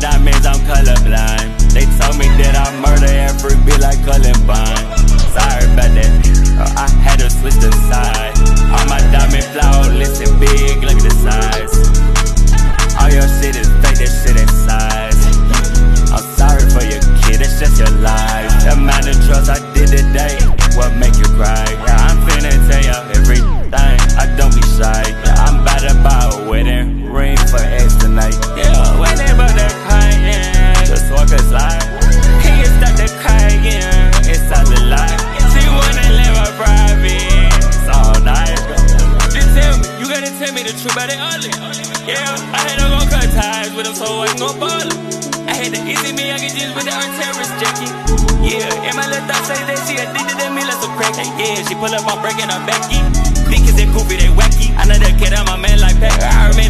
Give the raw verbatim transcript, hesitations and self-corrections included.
diamonds, I'm colorblind. They told me that I murder every bit like Columbine. Sorry about that, oh, I had to switch the side. All my diamond flawless and big, look at the size. All your shit is fake, that shit ain't size. I'm sorry for your kid, it's just your life. The amount of drugs I did today, what make you cry? Yeah, I'm finna tell you everything, I don't be shy. Yeah, I'm about to buy a wedding ring for X tonight. Yeah, when they about to cry, yeah, just walk aside. He can start to cry, yeah, it's all a lie. She wanna live a private, it's all night. Just tell me, you gotta tell me the truth about it ugly. Yeah, I had to go cut ties with him so I ain't gon' ball him. I had to easy me, I get jeans with the earth terrorist jacket. Yeah, and my little thought say that she addicted to me like some crack. Yeah, she pull up my break and I'm Becky. Niggas they goofy, they wacky. I know that kid, I'm a man like Pac. I made